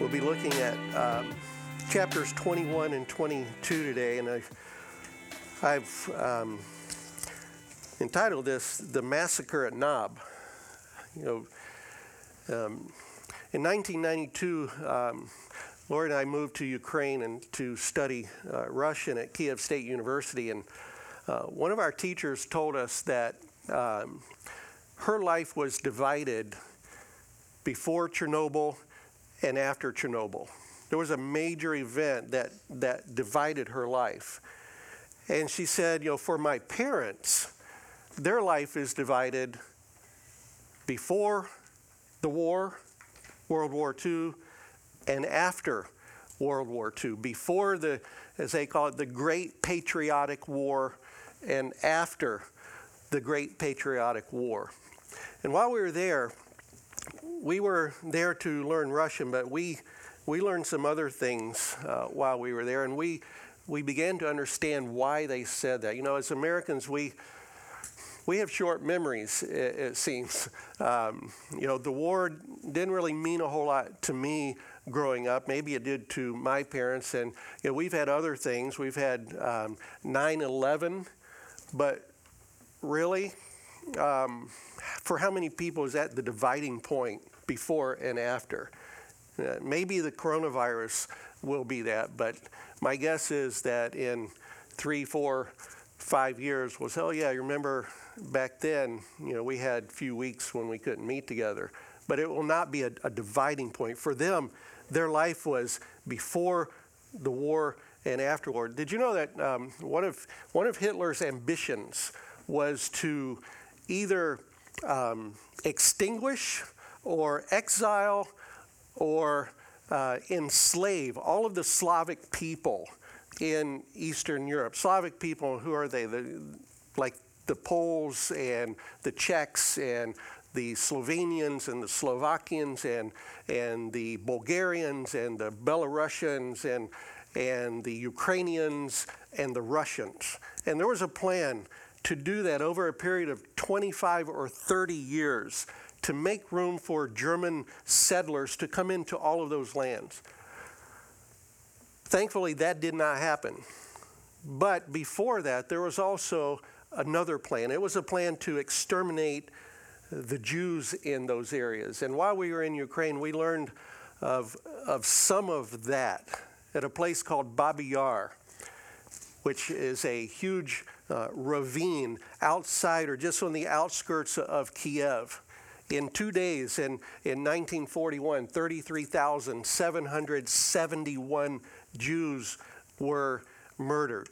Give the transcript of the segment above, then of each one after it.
We'll be looking at chapters 21 and 22 today, and I've entitled this "The Massacre at Nob." In 1992, Lori and I moved to Ukraine and to study Russian at Kiev State University, and one of our teachers told us that her life was divided before Chernobyl and after Chernobyl. There was a major event that divided her life. And she said, for my parents, their life is divided before the war, World War II, and after World War II. Before the, as they call it, the Great Patriotic War, and after the Great Patriotic War. And while we were there to learn Russian, but we learned some other things while we were there, and we began to understand why they said that. As Americans, we have short memories, it seems. The war didn't really mean a whole lot to me growing up. Maybe it did to my parents, and we've had other things. We've had 9/11, but really, for how many people is that the dividing point before and after? Maybe the coronavirus will be that, but my guess is that in 3, 4, 5 years was, oh yeah, you remember back then, we had a few weeks when we couldn't meet together. But it will not be a dividing point. For them, their life was before the war and afterward. Did you know that one of Hitler's ambitions was to either extinguish or exile or enslave all of the Slavic people in Eastern Europe? Slavic people, who are they? Like the Poles and the Czechs and the Slovenians and the Slovakians and the Bulgarians and the Belarusians and the Ukrainians and the Russians. And there was a plan to do that over a period of 25 or 30 years to make room for German settlers to come into all of those lands. Thankfully, that did not happen. But before that, there was also another plan. It was a plan to exterminate the Jews in those areas. And while we were in Ukraine, we learned of some of that at a place called Babi Yar, which is a huge ravine outside or just on the outskirts of Kiev. In 2 days, in 1941, 33,771 Jews were murdered.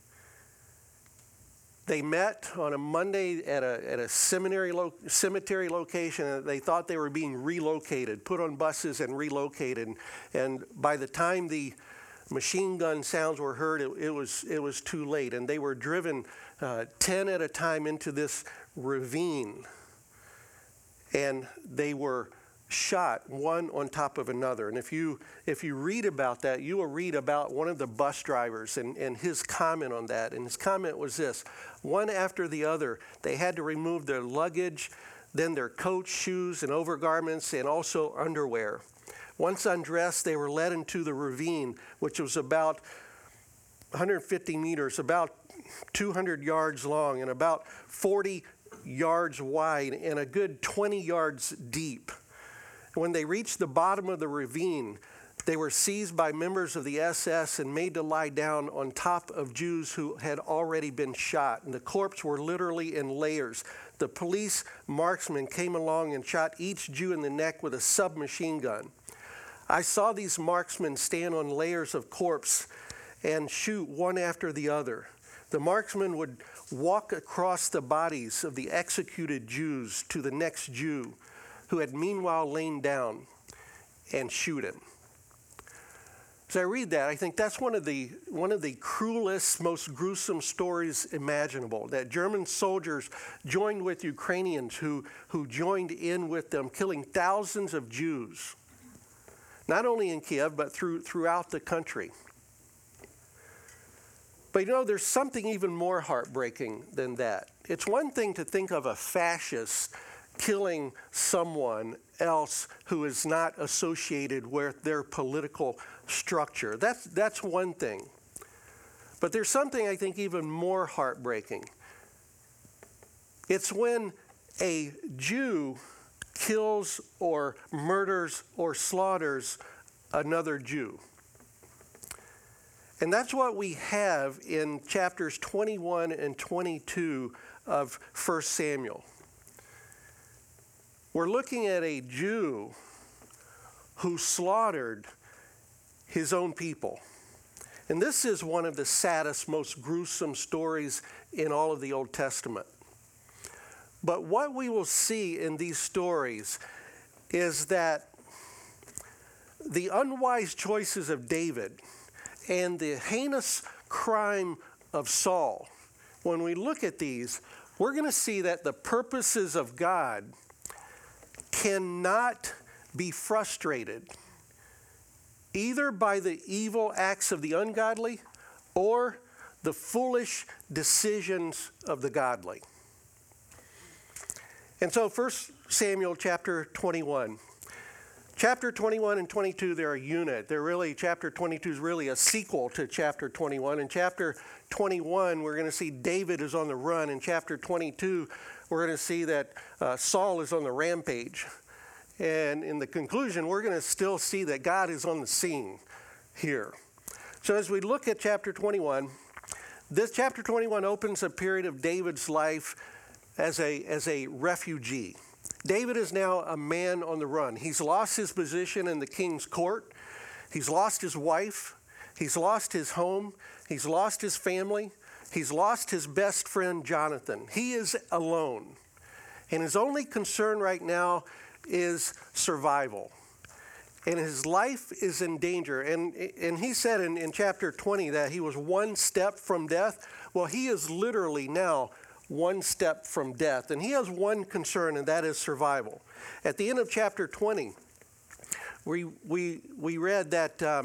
They met on a Monday at a cemetery location, and they thought they were being relocated, put on buses and relocated. And by the time the machine gun sounds were heard, it was too late, and they were driven 10 at a time into this ravine. And they were shot one on top of another. And if you read about that, you will read about one of the bus drivers and his comment on that. And his comment was this: one after the other, they had to remove their luggage, then their coats, shoes, and overgarments, and also underwear. Once undressed, they were led into the ravine, which was about 150 meters, about 200 yards long, and about 40 yards wide and a good 20 yards deep. When they reached the bottom of the ravine, they were seized by members of the SS and made to lie down on top of Jews who had already been shot. And the corpses were literally in layers. The police marksmen came along and shot each Jew in the neck with a submachine gun. I saw these marksmen stand on layers of corpse and shoot one after the other. The marksmen would walk across the bodies of the executed Jews to the next Jew, who had meanwhile lain down, and shoot him. As I read that, I think that's one of the cruelest, most gruesome stories imaginable, that German soldiers joined with Ukrainians who joined in with them, killing thousands of Jews, not only in Kiev, but throughout the country. But there's something even more heartbreaking than that. It's one thing to think of a fascist killing someone else who is not associated with their political structure. That's one thing. But there's something I think even more heartbreaking. It's when a Jew kills or murders or slaughters another Jew. And that's what we have in chapters 21 and 22 of 1 Samuel. We're looking at a Jew who slaughtered his own people. And this is one of the saddest, most gruesome stories in all of the Old Testament. But what we will see in these stories is that the unwise choices of David and the heinous crime of Saul, when we look at these, we're going to see that the purposes of God cannot be frustrated either by the evil acts of the ungodly or the foolish decisions of the godly. And so 1 Samuel chapter 21. Chapter 21 and 22, they're a unit. Chapter 22 is really a sequel to chapter 21. In chapter 21, we're going to see David is on the run. In chapter 22, we're going to see that Saul is on the rampage. And in the conclusion, we're going to still see that God is on the scene here. So as we look at chapter 21, this chapter 21 opens a period of David's life as a refugee. David is now a man on the run. He's lost his position in the king's court. He's lost his wife. He's lost his home. He's lost his family. He's lost his best friend, Jonathan. He is alone. And his only concern right now is survival. And his life is in danger. And he said in chapter 20 that he was one step from death. Well, he is literally now one step from death. And he has one concern, and that is survival. At the end of chapter 20, we read that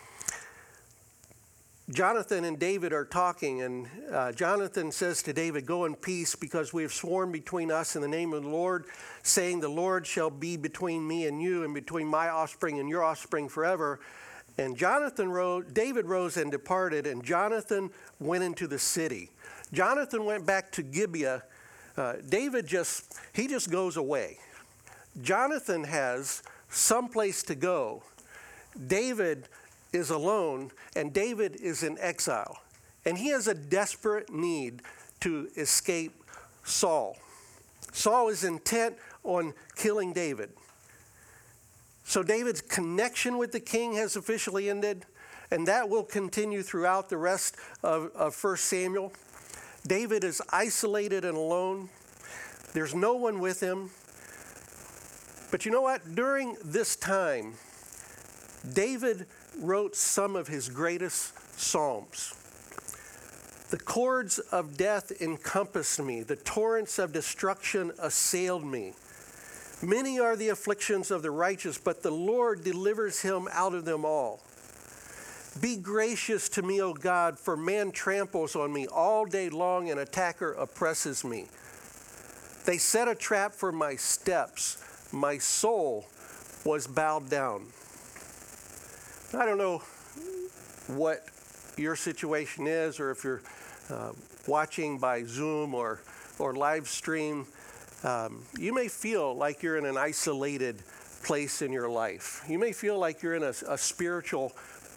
Jonathan and David are talking, and Jonathan says to David, "Go in peace, because we have sworn between us in the name of the Lord, saying, the Lord shall be between me and you, and between my offspring and your offspring forever." And David rose and departed, and Jonathan went into the city. Jonathan went back to Gibeah. David just goes away. Jonathan has someplace to go. David is alone, and David is in exile. And he has a desperate need to escape Saul. Saul is intent on killing David. So David's connection with the king has officially ended, and that will continue throughout the rest of 1 Samuel. David is isolated and alone. There's no one with him. But you know what? During this time, David wrote some of his greatest psalms. The cords of death encompassed me. The torrents of destruction assailed me. Many are the afflictions of the righteous, but the Lord delivers him out of them all. Be gracious to me, O God, for man tramples on me all day long, an attacker oppresses me. They set a trap for my steps. My soul was bowed down. I don't know what your situation is, or if you're watching by Zoom or live stream, you may feel like you're in an isolated place in your life. You may feel like you're in a spiritual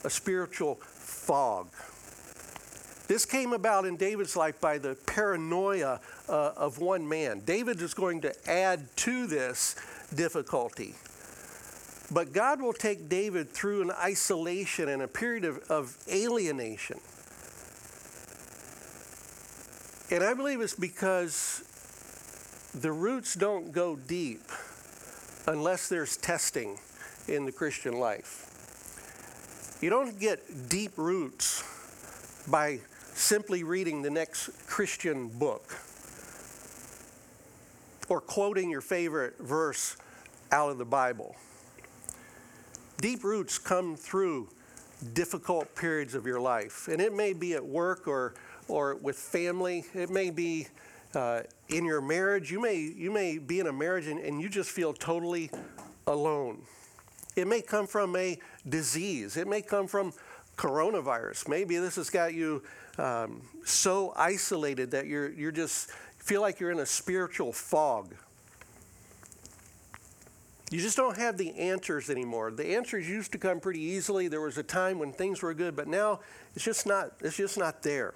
fog. This came about in David's life by the paranoia of one man. David is going to add to this difficulty. But God will take David through an isolation and a period of alienation. And I believe it's because the roots don't go deep unless there's testing in the Christian life. You don't get deep roots by simply reading the next Christian book or quoting your favorite verse out of the Bible. Deep roots come through difficult periods of your life. And it may be at work or with family. It may be in your marriage. You may be in a marriage and you just feel totally alone. It may come from a disease. It may come from coronavirus. Maybe this has got you so isolated that you're just feel like you're in a spiritual fog. You just don't have the answers anymore. The answers used to come pretty easily. There was a time when things were good, but now it's just not there.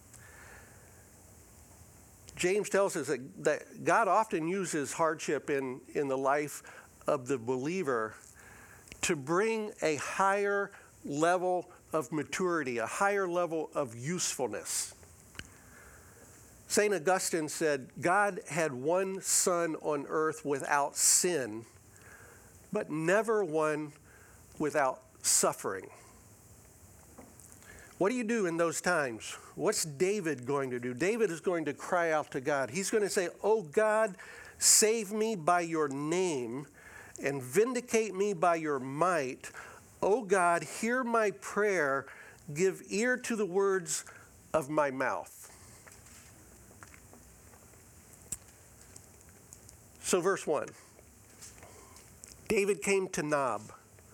James tells us that God often uses hardship in the life of the believer to bring a higher level of maturity, a higher level of usefulness. St. Augustine said, God had one son on earth without sin, but never one without suffering. What do you do in those times? What's David going to do? David is going to cry out to God. He's going to say, "Oh God, save me by your name and vindicate me by your might. Oh God, hear my prayer. Give ear to the words of my mouth." So verse 1. David came to Nob,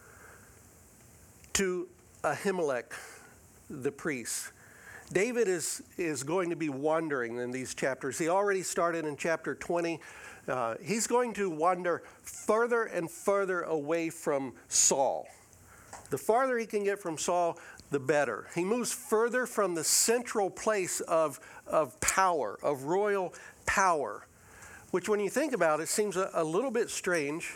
to Ahimelech, the priest. David is going to be wandering in these chapters. He already started in chapter 20. He's going to wander further and further away from Saul. The farther he can get from Saul, the better. He moves further from the central place of power, of royal power, which when you think about it seems a little bit strange.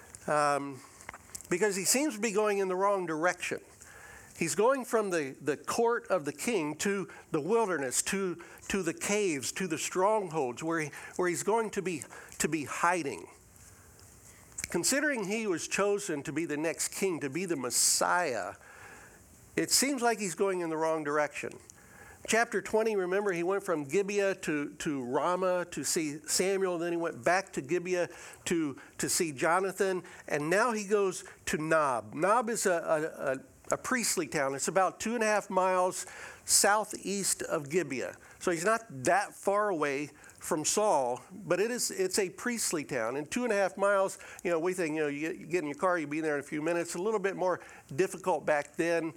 Because he seems to be going in the wrong direction. He's going from the court of the king to the wilderness, to the caves, to the strongholds, where he's going to be hiding. Considering he was chosen to be the next king, to be the Messiah, it seems like he's going in the wrong direction. Chapter 20, remember, he went from Gibeah to Ramah to see Samuel, and then he went back to Gibeah to see Jonathan, and now he goes to Nob. Nob is a priestly town. It's about 2.5 miles southeast of Gibeah. So he's not that far away from Saul, but it's a priestly town. And 2.5 miles, we think, you get in your car, you'll be there in a few minutes. A little bit more difficult back then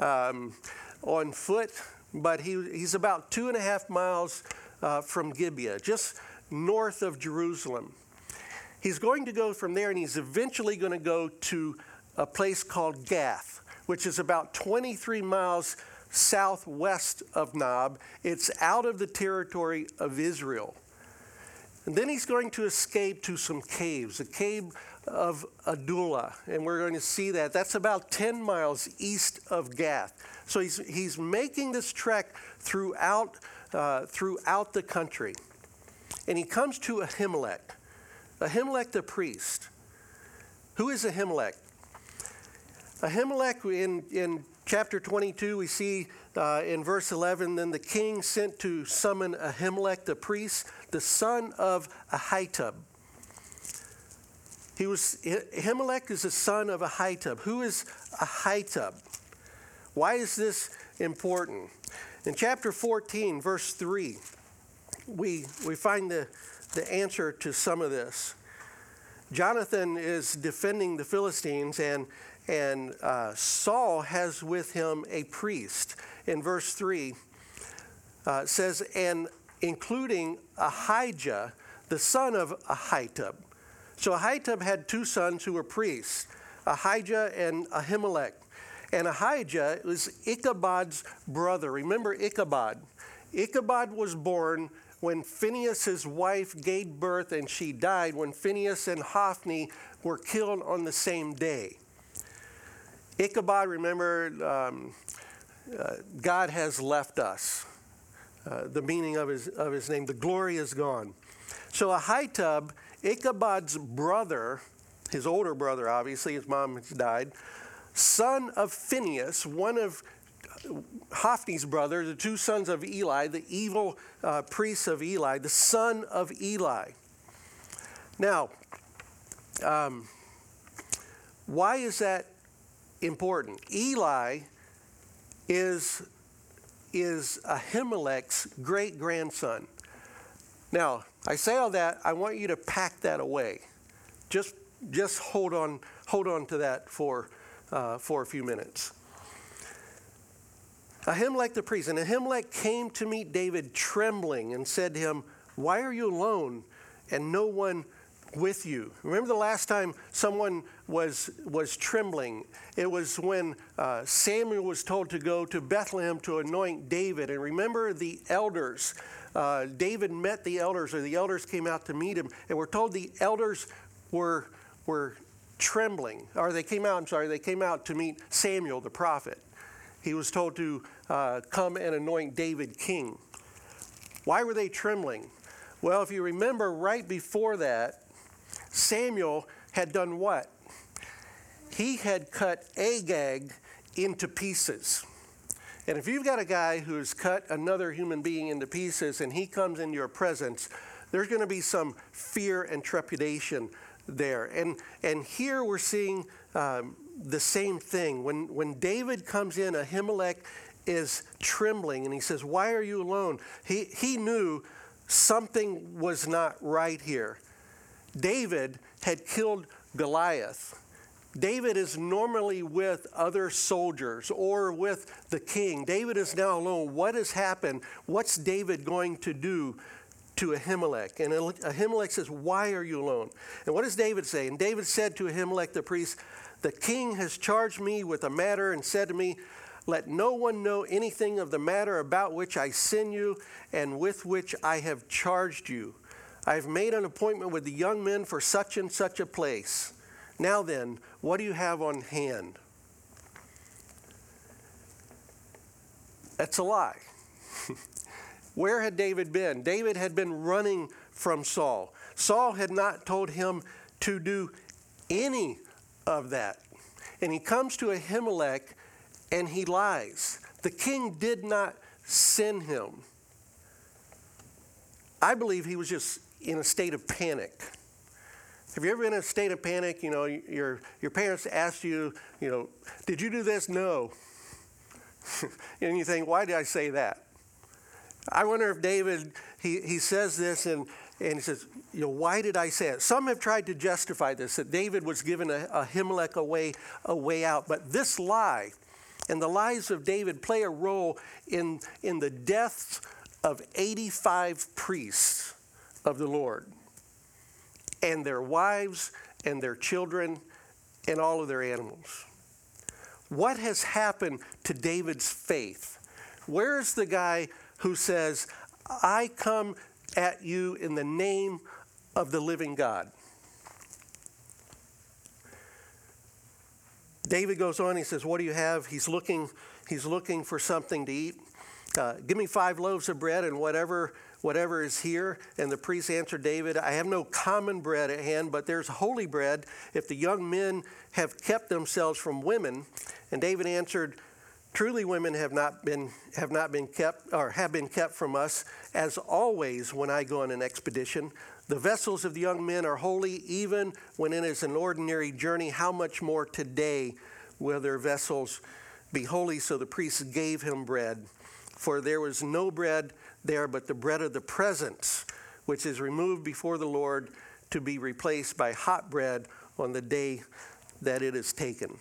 on foot. But he's about 2.5 miles from Gibeah, just north of Jerusalem. He's going to go from there, and he's eventually going to go to a place called Gath, which is about 23 miles southwest of Nob. It's out of the territory of Israel. And then he's going to escape to some caves, a cave of Adullam, and we're going to see that. That's about 10 miles east of Gath. So he's making this trek throughout the country. And he comes to Ahimelech the priest. Who is Ahimelech? Ahimelech, in chapter 22, we see in verse 11, then the king sent to summon Ahimelech the priest, the son of Ahitub. Ahimelech is the son of Ahitub. Who is Ahitub? Why is this important? In chapter 14, verse 3, we find the answer to some of this. Jonathan is defending the Philistines, and Saul has with him a priest. In verse 3, it says, and including Ahijah, the son of Ahitub. So Ahitub had two sons who were priests, Ahijah and Ahimelech. And Ahijah was Ichabod's brother. Remember Ichabod. Ichabod was born when Phinehas, his wife, gave birth, and she died when Phinehas and Hophni were killed on the same day. Ichabod, remember, God has left us. The meaning of his name, the glory is gone. So Ahitub, Ichabod's brother, his older brother, obviously, his mom has died, son of Phinehas, one of Hophni's brother, the two sons of Eli, the evil priests of Eli, the son of Eli. Now, why is that important? Eli is Ahimelech's great-grandson. Now, I say all that, I want you to pack that away. Just hold on to that for a few minutes. Ahimelech the priest, and Ahimelech came to meet David trembling and said to him, "Why are you alone and no one with you?" Remember the last time someone was trembling? It was when Samuel was told to go to Bethlehem to anoint David. And remember the elders. David met the elders, or the elders came out to meet him. And we're told the elders were trembling. Or they came out to meet Samuel the prophet. He was told to come and anoint David king. Why were they trembling? Well, if you remember, right before that, Samuel had done what? He had cut Agag into pieces. And if you've got a guy who's cut another human being into pieces and he comes into your presence, there's going to be some fear and trepidation there. And here we're seeing the same thing. When David comes in, Ahimelech is trembling and he says, "Why are you alone?" He knew something was not right here. David had killed Goliath. David is normally with other soldiers or with the king. David is now alone. What has happened? What's David going to do to Ahimelech? And Ahimelech says, "Why are you alone?" And what does David say? And David said to Ahimelech the priest, "The king has charged me with a matter and said to me, 'Let no one know anything of the matter about which I send you and with which I have charged you. I have made an appointment with the young men for such and such a place. Now then, what do you have on hand?'" That's a lie. Where had David been? David had been running from Saul. Saul had not told him to do any of that. And he comes to Ahimelech and he lies. The king did not send him. I believe he was just in a state of panic. Have you ever been in a state of panic? You know, your parents asked you, "Did you do this?" "No." And you think, "Why did I say that?" I wonder if David, he says this and he says, "Why did I say it?" Some have tried to justify this, that David was giving Ahimelech a way out. But this lie and the lies of David play a role in the deaths of 85 priests of the Lord, and their wives and their children and all of their animals. What has happened to David's faith? Where's the guy who says, "I come at you in the name of the living God"? David goes on, he says, "What do you have?" He's looking for something to eat. "Give me 5 loaves of bread and whatever is here." And the priest answered David, "I have no common bread at hand, but there's holy bread if the young men have kept themselves from women." And David answered, "Truly women have not been kept, or have been kept from us, as always when I go on an expedition. The vessels of the young men are holy, even when it is an ordinary journey. How much more today will their vessels be holy?" So the priests gave him bread. For there was no bread there but the bread of the presence, which is removed before the Lord to be replaced by hot bread on the day that it is taken.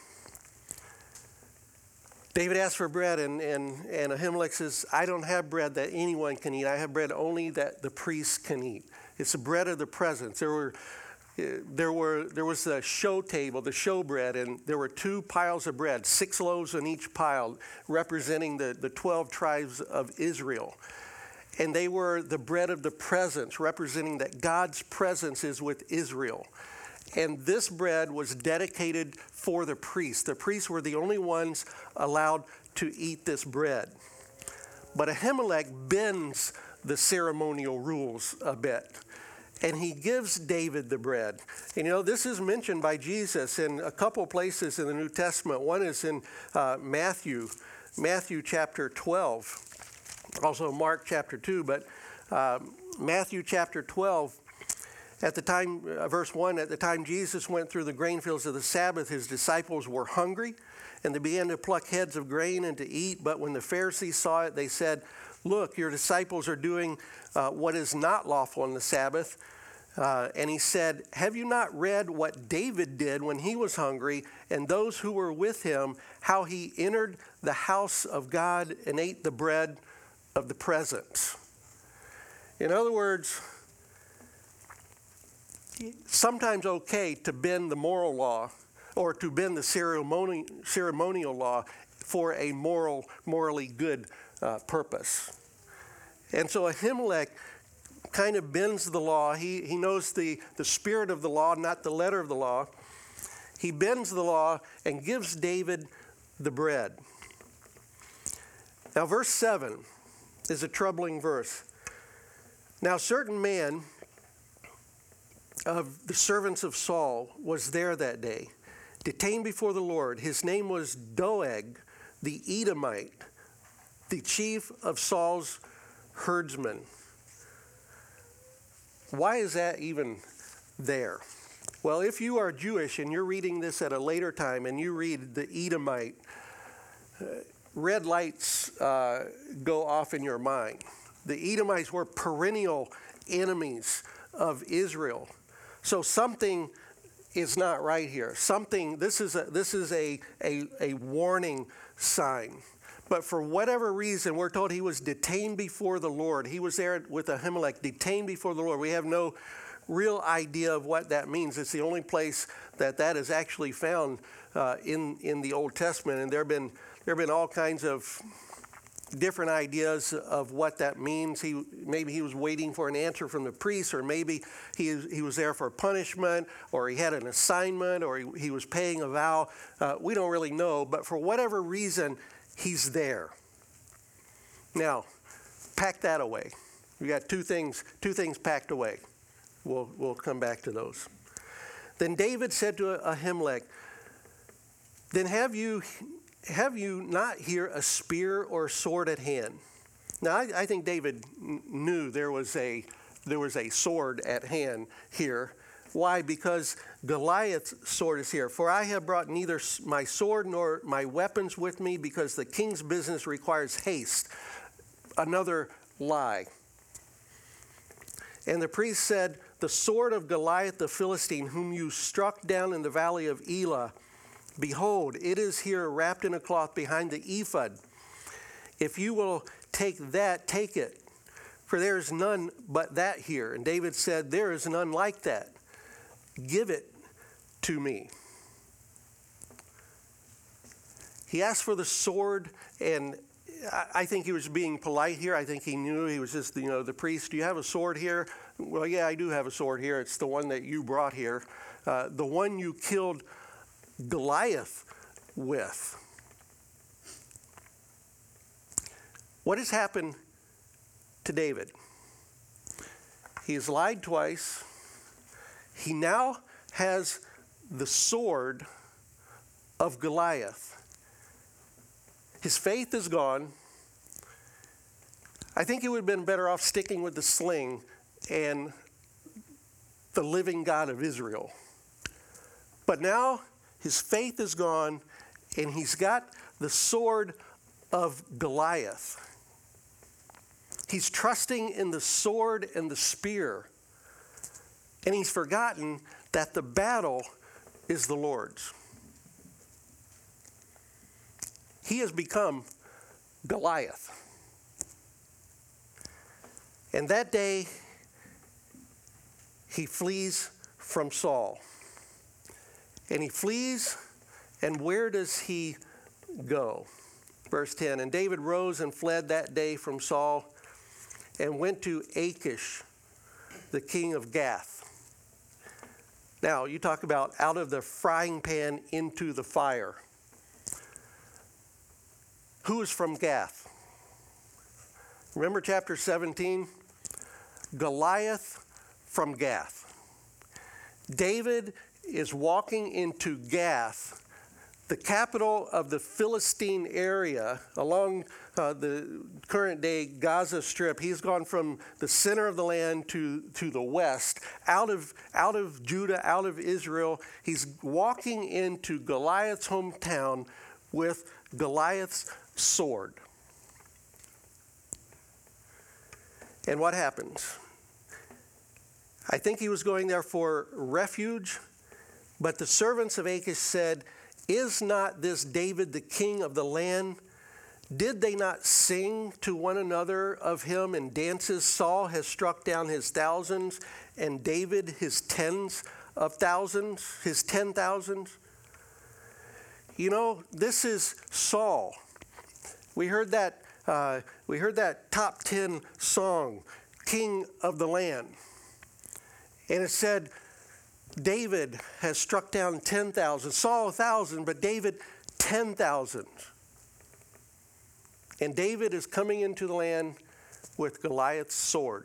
David asked for bread, and Ahimelech says, "I don't have bread that anyone can eat. I have bread only that the priests can eat." It's the bread of the presence. There was the show table, the show bread, and there were 2 piles of bread, 6 loaves on each pile, representing the 12 tribes of Israel. And they were the bread of the presence, representing that God's presence is with Israel. And this bread was dedicated for the priests. The priests were the only ones allowed to eat this bread. But Ahimelech bends the ceremonial rules a bit, and he gives David the bread. And this is mentioned by Jesus in a couple places in the New Testament. One is in Matthew chapter 12, also Mark chapter 2, but Matthew chapter 12. At the time, verse 1, at the time Jesus went through the grain fields of the Sabbath, his disciples were hungry, and they began to pluck heads of grain and to eat. But when the Pharisees saw it, they said, look, your disciples are doing what is not lawful on the Sabbath. And he said, have you not read what David did when he was hungry, and those who were with him, how he entered the house of God and ate the bread of the presence? In other words, sometimes okay to bend the moral law or to bend the ceremonial law for a morally good purpose. And so Ahimelech kind of bends the law. He knows the spirit of the law, not the letter of the law. He bends the law and gives David the bread. Now, verse 7 is a troubling verse. Now, a certain man of the servants of Saul was there that day, detained before the Lord. His name was Doeg, the Edomite, the chief of Saul's herdsmen. Why is that even there? Well, if you are Jewish and you're reading this at a later time and you read the Edomite, red lights go off in your mind. The Edomites were perennial enemies of Israel. So something is not right here. This is a warning sign. But for whatever reason, we're told he was detained before the Lord. He was there with Ahimelech, detained before the Lord. We have no real idea of what that means. It's the only place that is actually found in the Old Testament. And there have been all kinds of different ideas of what that means. Maybe he was waiting for an answer from the priest, or maybe he was there for punishment, or he had an assignment, or he was paying a vow. We don't really know, but for whatever reason, he's there. Now, pack that away. We got two things packed away. We'll come back to those. Then David said to Ahimelech, then have you not here a spear or sword at hand? Now, I think David knew there was a sword at hand here. Why? Because Goliath's sword is here. For I have brought neither my sword nor my weapons with me, because the king's business requires haste. Another lie. And the priest said, the sword of Goliath the Philistine, whom you struck down in the valley of Elah, behold, it is here wrapped in a cloth behind the ephod. If you will take that, take it, for there is none but that here. And David said, there is none like that. Give it to me. He asked for the sword, and I think he was being polite here. I think he knew he was just, the priest. Do you have a sword here? Well, yeah, I do have a sword here. It's the one that you brought here. The one you killed Goliath with. What has happened to David? He has lied twice. He now has the sword of Goliath. His faith is gone. I think he would have been better off sticking with the sling and the living God of Israel. But now his faith is gone, and he's got the sword of Goliath. He's trusting in the sword and the spear, and he's forgotten that the battle is the Lord's. He has become Goliath. And that day, he flees from Saul. And he flees, and where does he go? Verse 10, and David rose and fled that day from Saul and went to Achish, the king of Gath. Now, you talk about out of the frying pan into the fire. Who is from Gath? Remember chapter 17? Goliath from Gath. David is walking into Gath, the capital of the Philistine area along the current day Gaza Strip. He's gone from the center of the land to the west, out of Judah, out of Israel. He's walking into Goliath's hometown with Goliath's sword. And what happens? I think he was going there for refuge, but the servants of Achish said, "Is not this David the king of the land? Did they not sing to one another of him in dances? Saul has struck down his thousands, and David his tens of thousands, his 10,000s." You know, this is Saul. We heard that top 10 song, King of the Land. And it said, David has struck down 10,000, Saul 1,000, but David 10,000. And David is coming into the land with Goliath's sword.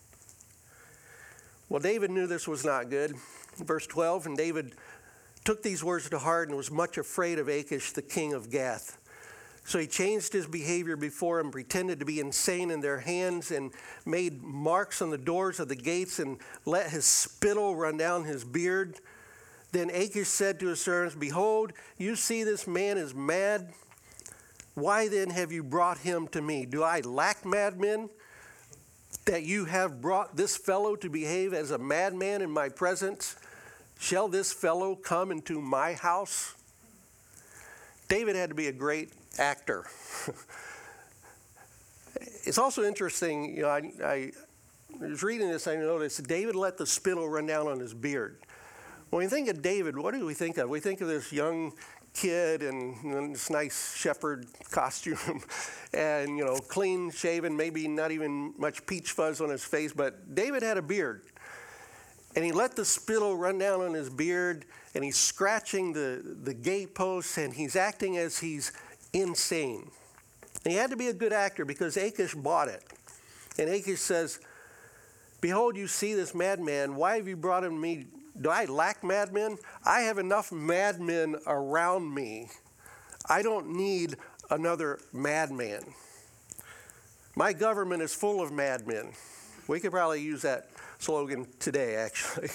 Well, David knew this was not good. Verse 12, and David took these words to heart and was much afraid of Achish, the king of Gath. So he changed his behavior before him, pretended to be insane in their hands, and made marks on the doors of the gates and let his spittle run down his beard. Then Achish said to his servants, "Behold, you see this man is mad. Why then have you brought him to me? Do I lack madmen, that you have brought this fellow to behave as a madman in my presence? Shall this fellow come into my house?" David had to be a great actor. It's also interesting, you know, I was reading this, I noticed David let the spittle run down on his beard. When we think of David, what do we think of? We think of this young kid in this nice shepherd costume and, you know, clean shaven, maybe not even much peach fuzz on his face, but David had a beard. And he let the spittle run down on his beard, and he's scratching the gate posts, and he's acting as he's insane. And he had to be a good actor because Achish bought it. And Achish says, "Behold, you see this madman. Why have you brought him to me? Do I lack madmen? I have enough madmen around me. I don't need another madman. My government is full of madmen." We could probably use that slogan today, actually.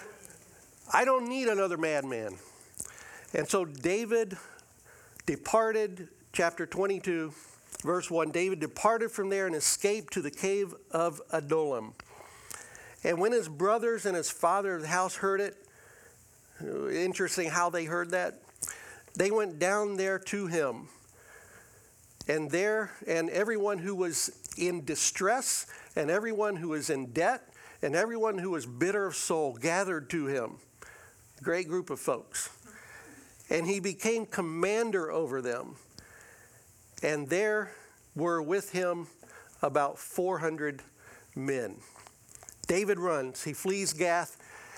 I don't need another madman. And so David departed, chapter 22, verse 1, David departed from there and escaped to the cave of Adullam. And when his brothers and his father of the house heard it, interesting how they heard that, they went down there to him. And everyone who was in distress, and everyone who was in debt, and everyone who was bitter of soul gathered to him. Great group of folks. And he became commander over them. And there were with him about 400 men. David runs. He flees Gath.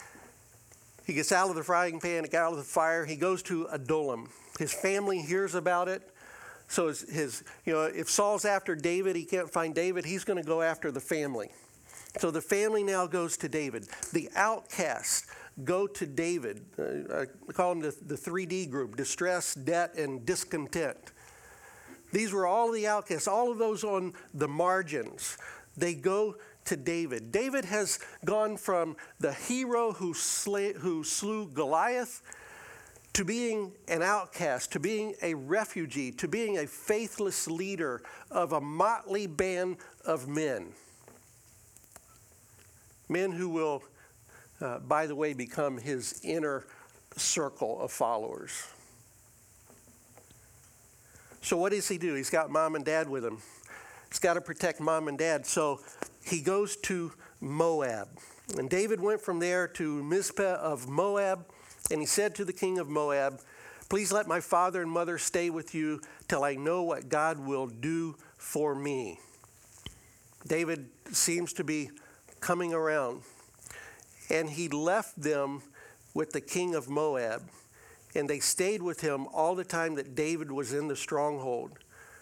He gets out of the frying pan, gets out of the fire. He goes to Adullam. His family hears about it. So if Saul's after David, he can't find David, he's going to go after the family. So the family now goes to David. The outcasts go to David. I call them the 3D group: distress, debt, and discontent. These were all the outcasts, all of those on the margins. They go to David. David has gone from the hero who slew Goliath to being an outcast, to being a refugee, to being a faithless leader of a motley band of men. Men who will, by the way, become his inner circle of followers. So what does he do? He's got mom and dad with him. He's got to protect mom and dad. So he goes to Moab. And David went from there to Mizpah of Moab. And he said to the king of Moab, "Please let my father and mother stay with you till I know what God will do for me." David seems to be coming around. And he left them with the king of Moab. And they stayed with him all the time that David was in the stronghold.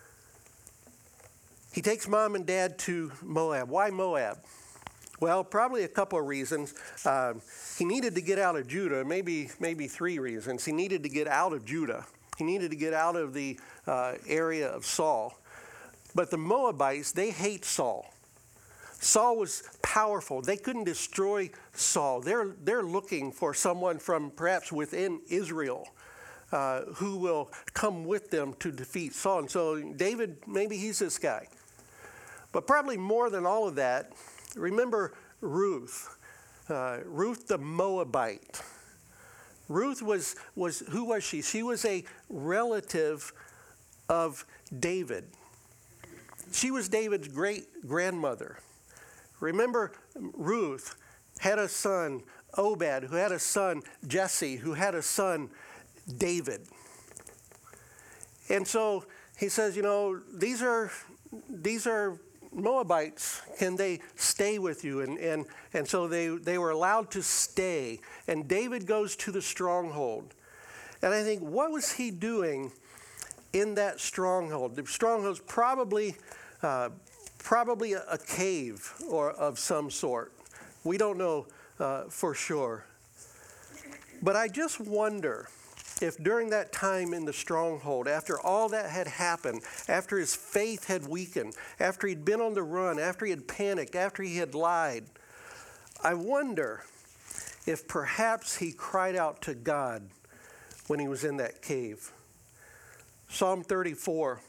He takes mom and dad to Moab. Why Moab? Well, probably a couple of reasons. He needed to get out of Judah, maybe 3 reasons. He needed to get out of Judah. He needed to get out of the area of Saul. But the Moabites, they hate Saul. Saul was powerful. They couldn't destroy Saul. They're looking for someone from perhaps within Israel who will come with them to defeat Saul. And so David, maybe he's this guy. But probably more than all of that, remember Ruth. Ruth the Moabite. Ruth was who was she? She was a relative of David. She was David's great-grandmother. Remember, Ruth had a son, Obed, who had a son, Jesse, who had a son, David. And so he says, these are Moabites. Can they stay with you? And so they were allowed to stay. And David goes to the stronghold. And I think, what was he doing in that stronghold? The stronghold's probably a cave or of some sort. We don't know for sure. But I just wonder if during that time in the stronghold, after all that had happened, after his faith had weakened, after he'd been on the run, after he had panicked, after he had lied, I wonder if perhaps he cried out to God when he was in that cave. Psalm 34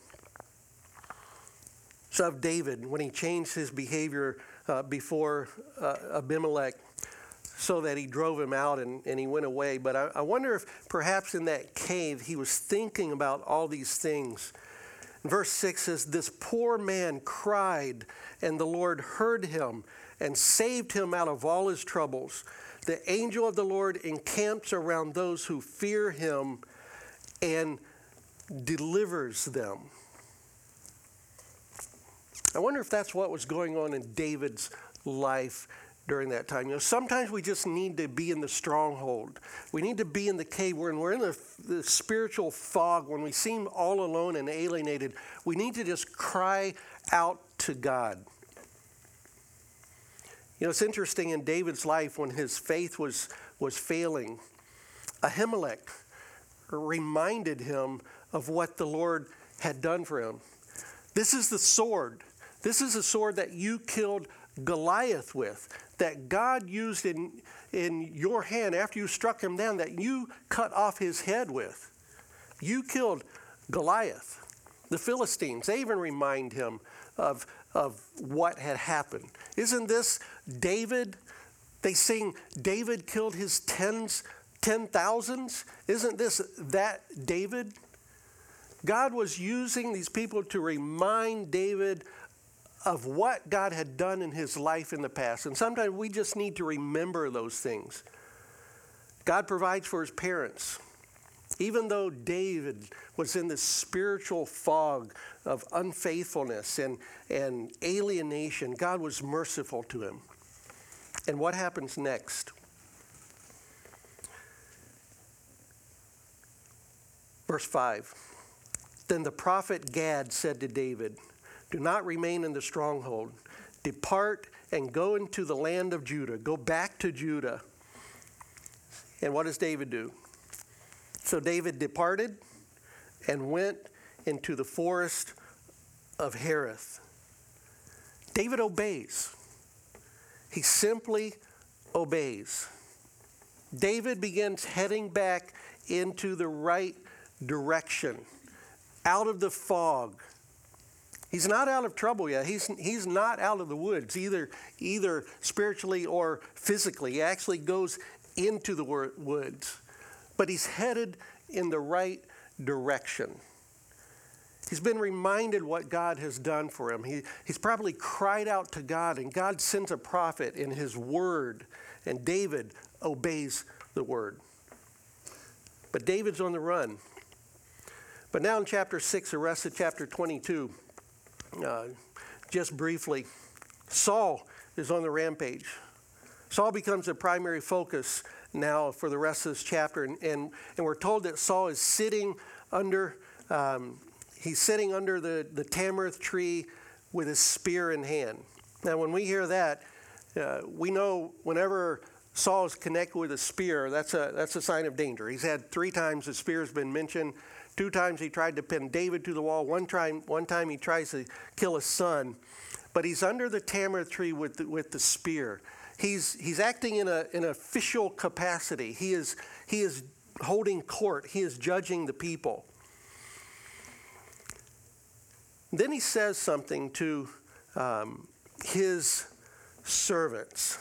of David, when he changed his behavior before Abimelech, so that he drove him out and he went away. But I wonder if perhaps in that cave he was thinking about all these things. Verse 6 says, "This poor man cried, and the Lord heard him and saved him out of all his troubles. The angel of the Lord encamps around those who fear him and delivers them." I wonder if that's what was going on in David's life during that time. Sometimes we just need to be in the stronghold. We need to be in the cave when we're in the spiritual fog, when we seem all alone and alienated. We need to just cry out to God. It's interesting in David's life when his faith was failing, Ahimelech reminded him of what the Lord had done for him. This is the sword. This is the sword that you killed Goliath with, that God used in your hand after you struck him down, that you cut off his head with. You killed Goliath. The Philistines, they even remind him of what had happened. Isn't this David? They sing, David killed his 10,000s. Isn't this that David? God was using these people to remind David of what God had done in his life in the past. And sometimes we just need to remember those things. God provides for his parents. Even though David was in this spiritual fog of unfaithfulness and alienation, God was merciful to him. And what happens next? Verse 5. Then the prophet Gad said to David, "Do not remain in the stronghold. Depart and go into the land of Judah." Go back to Judah. And what does David do? So David departed and went into the forest of Hereth. David obeys. He simply obeys. David begins heading back into the right direction, out of the fog. He's not out of trouble yet. He's not out of the woods, either spiritually or physically. He actually goes into the woods. But he's headed in the right direction. He's been reminded what God has done for him. He's probably cried out to God, and God sends a prophet in his word, and David obeys the word. But David's on the run. But now in chapter 6, the rest of chapter 22, just briefly, Saul is on the rampage. Saul becomes the primary focus now for the rest of this chapter, and we're told that Saul is sitting under the tamarisk tree with his spear in hand. Now, when we hear that, we know whenever Saul is connected with a spear, that's a sign of danger. He's had 3 times the spear has been mentioned. 2 times he tried to pin David to the wall. One time he tries to kill his son, but he's under the tamarisk tree with the spear. He's acting in an official capacity. He is holding court. He is judging the people. Then he says something to his servants.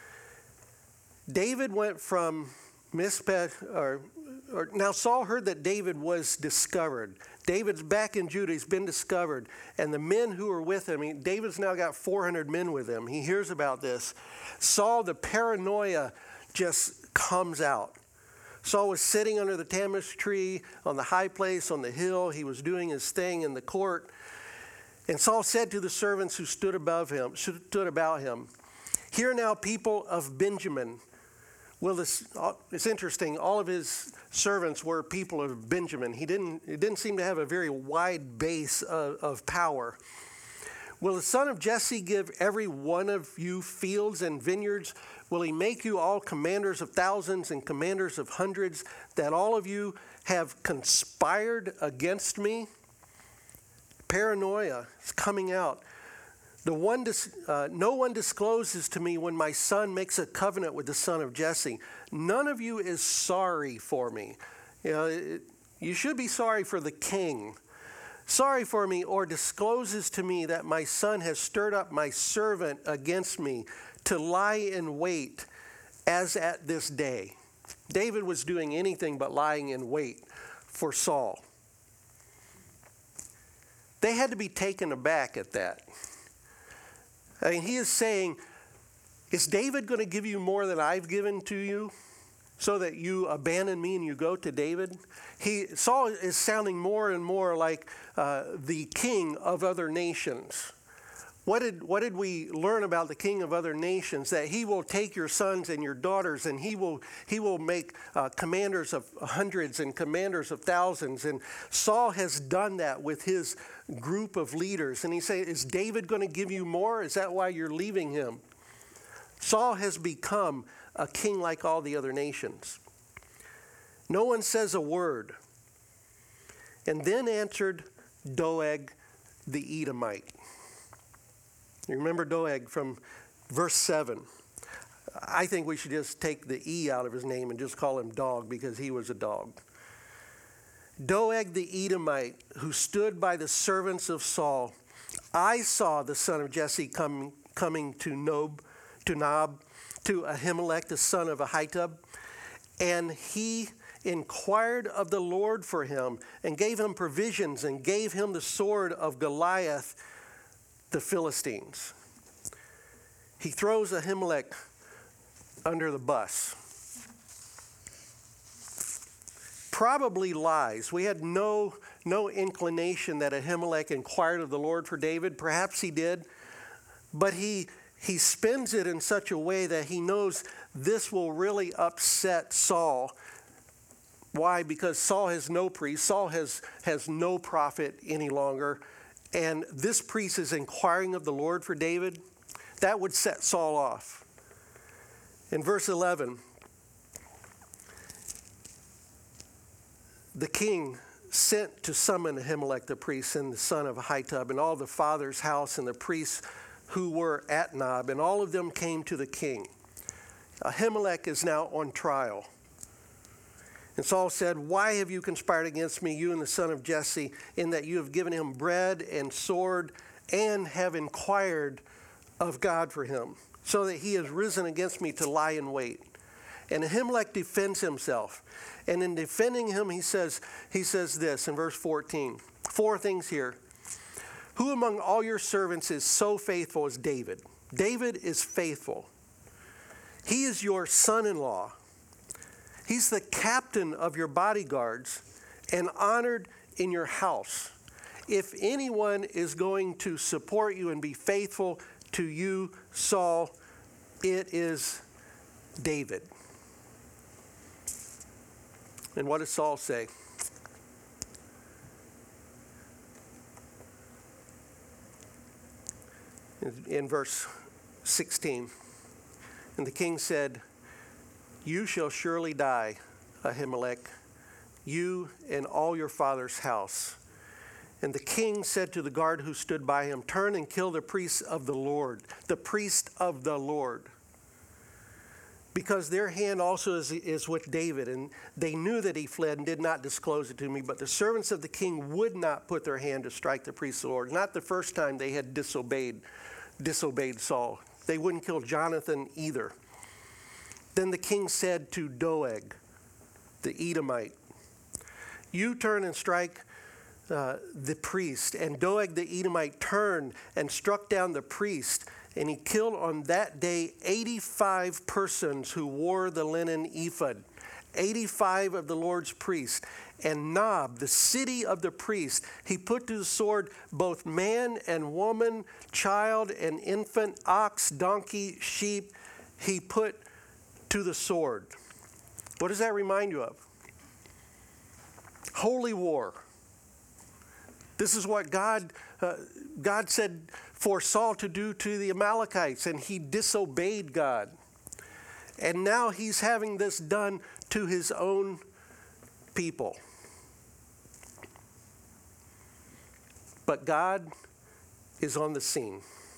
David went from Mizpeh, now Saul heard that David was discovered. David's back in Judah, he's been discovered. And the men who are with him, David's now got 400 men with him. He hears about this. Saul, the paranoia just comes out. Saul was sitting under the Tammuz tree on the high place on the hill. He was doing his thing in the court. And Saul said to the servants who stood about him, "Hear now, people of Benjamin." Well, it's interesting. All of his servants were people of Benjamin. It didn't seem to have a very wide base of power. "Will the son of Jesse give every one of you fields and vineyards? Will he make you all commanders of thousands and commanders of hundreds, that all of you have conspired against me?" Paranoia is coming out. No one discloses to me when my son makes a covenant with the son of Jesse. None of you is sorry for me. You should be sorry for the king. Sorry for me, or discloses to me that my son has stirred up my servant against me to lie in wait as at this day. David was doing anything but lying in wait for Saul. They had to be taken aback at that. I mean, he is saying, is David going to give you more than I've given to you so that you abandon me and you go to David? Saul is sounding more and more like the king of other nations. What did we learn about the king of other nations? That he will take your sons and your daughters, and he will make commanders of hundreds and commanders of thousands. And Saul has done that with his group of leaders. And he says, is David going to give you more? Is that why you're leaving him? Saul has become a king like all the other nations. No one says a word. And then answered Doeg the Edomite. You remember Doeg from verse 7. I think we should just take the E out of his name and just call him Dog, because he was a dog. Doeg the Edomite, who stood by the servants of Saul, I saw the son of Jesse coming to Nob, to Ahimelech, the son of Ahitub, and he inquired of the Lord for him, and gave him provisions, and gave him the sword of Goliath, the Philistines. He throws Ahimelech under the bus. Probably lies. We had no inclination that Ahimelech inquired of the Lord for David. Perhaps he did, but he spins it in such a way that he knows this will really upset Saul. Why? Because Saul has no priest. Saul has no prophet any longer. And this priest is inquiring of the Lord for David. That would set Saul off. In verse 11, the king sent to summon Ahimelech the priest and the son of Ahitub and all the father's house and the priests who were at Nob, and all of them came to the king. Ahimelech is now on trial. And Saul said, "Why have you conspired against me, you and the son of Jesse, in that you have given him bread and sword and have inquired of God for him, so that he has risen against me to lie in wait?" And Ahimelech defends himself. And in defending him, he says this in verse 14. 4 things here. Who among all your servants is so faithful as David? David is faithful. He is your son-in-law. He's the captain of your bodyguards and honored in your house. If anyone is going to support you and be faithful to you, Saul, it is David. And what does Saul say? In verse 16, and the king said, "You shall surely die, Ahimelech, you and all your father's house." And the king said to the guard who stood by him, "Turn and kill the priests of the Lord, the priest of the Lord." because their hand also is with David, and they knew that he fled and did not disclose it to me. But the servants of the king would not put their hand to strike the priests of the Lord. Not the first time they had disobeyed Saul. They wouldn't kill Jonathan either. Then the king said to Doeg, the Edomite, you turn and strike the priest. And Doeg the Edomite turned and struck down the priest, and he killed on that day 85 persons who wore the linen ephod, 85 of the Lord's priests. And Nob, the city of the priests, he put to the sword both man and woman, child and infant, ox, donkey, sheep, he put to the sword. What does that remind you of? Holy war. This is what God said for Saul to do to the Amalekites, and he disobeyed God. And now he's having this done to his own people. But God is on the scene.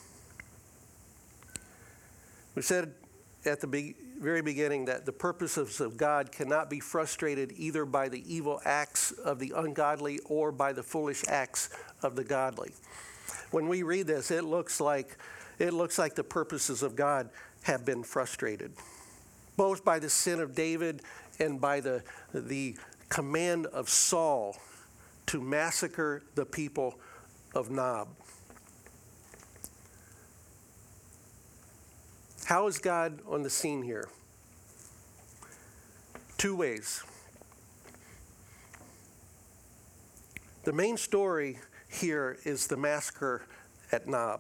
We said at the very beginning that the purposes of God cannot be frustrated either by the evil acts of the ungodly or by the foolish acts of the godly. When we read this, it looks like the purposes of God have been frustrated, both by the sin of David and by the command of Saul to massacre the people of Nob. How is God on the scene here? Two ways. The main story here is the massacre at Nob.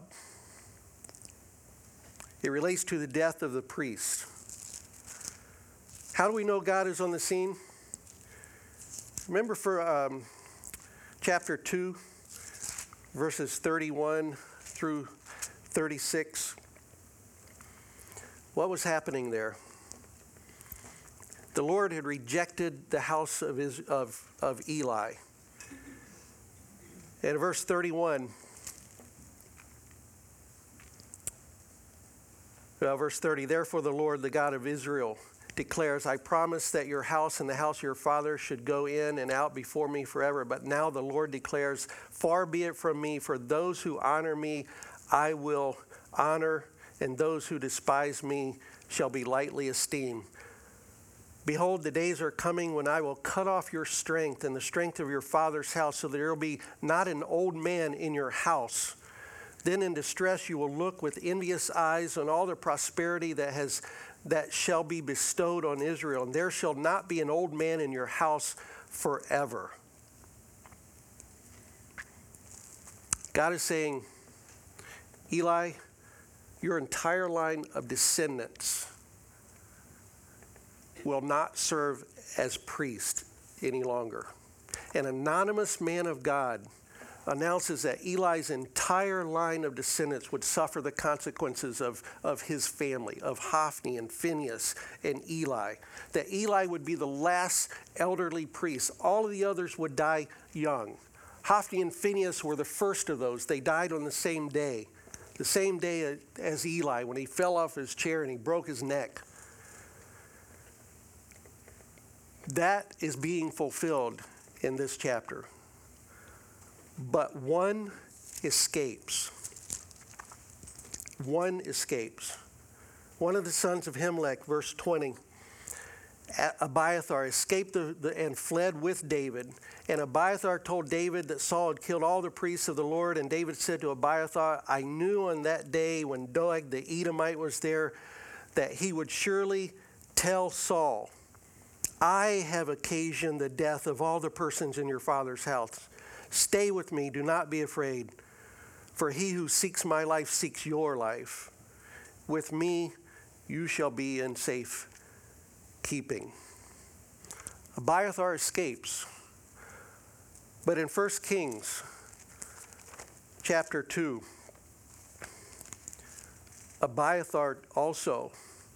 It relates to the death of the priest. How do we know God is on the scene? Remember for chapter 2, verses 31 through 36. What was happening there? The Lord had rejected the house of Eli. And verse 31, verse 30, therefore the Lord, the God of Israel, declares, I promised that your house and the house of your father should go in and out before me forever. But now the Lord declares, far be it from me, for those who honor me I will honor, and those who despise me shall be lightly esteemed. Behold, the days are coming when I will cut off your strength and the strength of your father's house, so that there will be not an old man in your house. Then in distress you will look with envious eyes on all the prosperity that shall be bestowed on Israel, and there shall not be an old man in your house forever. God is saying, Eli, your entire line of descendants will not serve as priests any longer. An anonymous man of God announces that Eli's entire line of descendants would suffer the consequences of his family, of Hophni and Phinehas and Eli. That Eli would be the last elderly priest. All of the others would die young. Hophni and Phinehas were the first of those. They died on the same day as Eli, when he fell off his chair and he broke his neck. That is being fulfilled in this chapter. But one escapes. One escapes. One of the sons of Himelech, verse 20, Abiathar escaped and fled with David. And Abiathar told David that Saul had killed all the priests of the Lord. And David said to Abiathar, I knew on that day when Doeg the Edomite was there that he would surely tell Saul, I have occasioned the death of all the persons in your father's house. Stay with me, do not be afraid. For he who seeks my life seeks your life. With me you shall be in safe keeping. Abiathar escapes. But in 1 Kings chapter 2, Abiathar also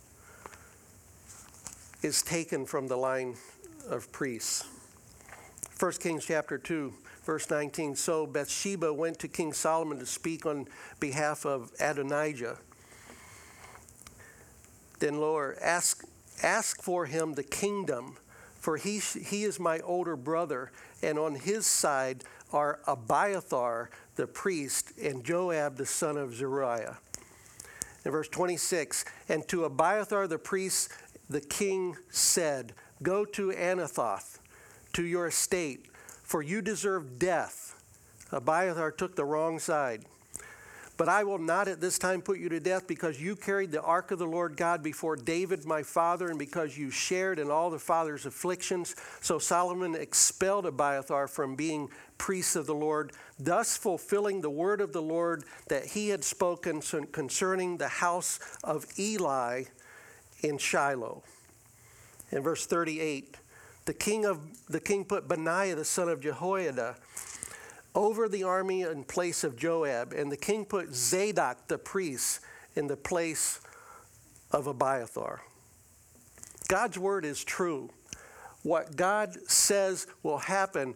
is taken from the line of priests. 1 Kings chapter 2, verse 19, so Bathsheba went to King Solomon to speak on behalf of Adonijah. Then Lord, ask Ask for him the kingdom, for he is my older brother, and on his side are Abiathar the priest and Joab the son of Zeruiah. In verse 26, and to Abiathar the priest the king said, go to Anathoth, to your estate, for you deserve death. Abiathar took the wrong side. But I will not at this time put you to death, because you carried the ark of the Lord God before David my father, and because you shared in all the father's afflictions. So Solomon expelled Abiathar from being priest of the Lord, thus fulfilling the word of the Lord that he had spoken concerning the house of Eli in Shiloh. In verse 38, the king put Benaiah the son of Jehoiada over the army in place of Joab, and the king put Zadok the priest in the place of Abiathar. God's word is true. What God says will happen.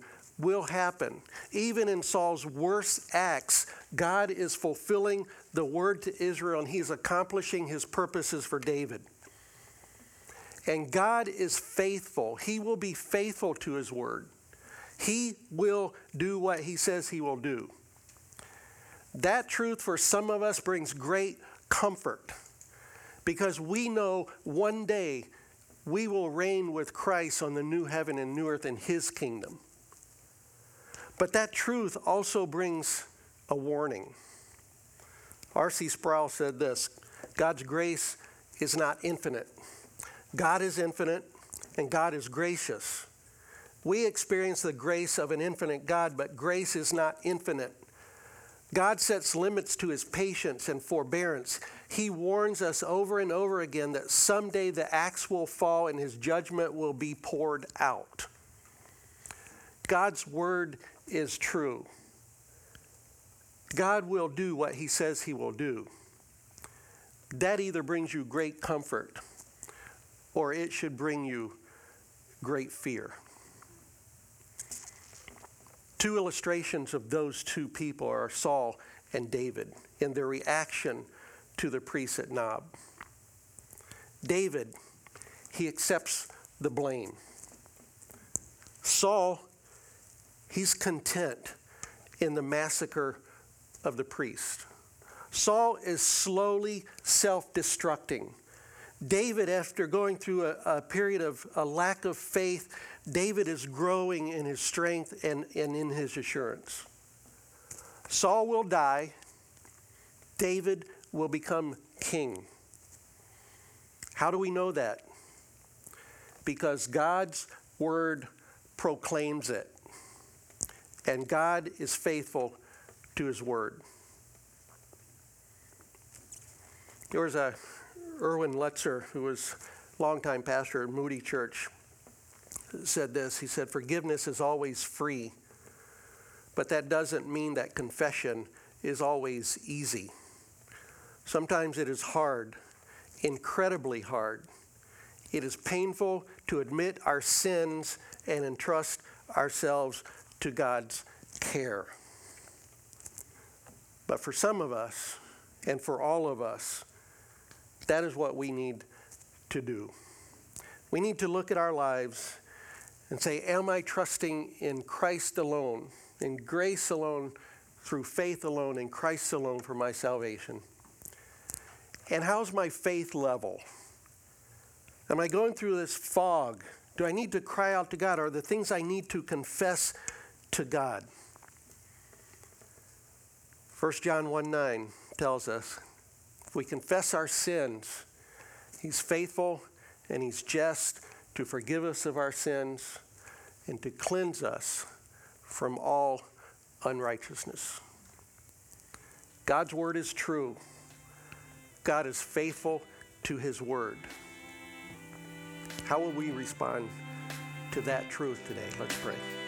Even in Saul's worst acts, God is fulfilling the word to Israel, and he's accomplishing his purposes for David. And God is faithful. He will be faithful to his word. He will do what he says he will do. That truth for some of us brings great comfort, because we know one day we will reign with Christ on the new heaven and new earth in his kingdom. But that truth also brings a warning. R.C. Sproul said this: God's grace is not infinite. God is infinite, and God is gracious. We experience the grace of an infinite God, but grace is not infinite. God sets limits to his patience and forbearance. He warns us over and over again that someday the axe will fall and his judgment will be poured out. God's word is true. God will do what he says he will do. That either brings you great comfort, or it should bring you great fear. Two illustrations of those two people are Saul and David in their reaction to the priests at Nob. David, he accepts the blame. Saul, he's content in the massacre of the priest. Saul is slowly self-destructing. David, after going through a period of a lack of faith, David is growing in his strength and in his assurance. Saul will die. David will become king. How do we know that? Because God's word proclaims it. And God is faithful to his word. There was Erwin Lutzer, who was longtime pastor at Moody Church, said this. He said, forgiveness is always free, but that doesn't mean that confession is always easy. Sometimes it is hard, incredibly hard. It is painful to admit our sins and entrust ourselves to God's care. But for some of us, and for all of us, that is what we need to do. We need to look at our lives and say, am I trusting in Christ alone, in grace alone, through faith alone, in Christ alone for my salvation? And how's my faith level? Am I going through this fog? Do I need to cry out to God? Are there things I need to confess to God? 1 John 1:9 tells us, if we confess our sins, he's faithful and he's just to forgive us of our sins and to cleanse us from all unrighteousness. God's word is true. God is faithful to his word. How will we respond to that truth today? Let's pray.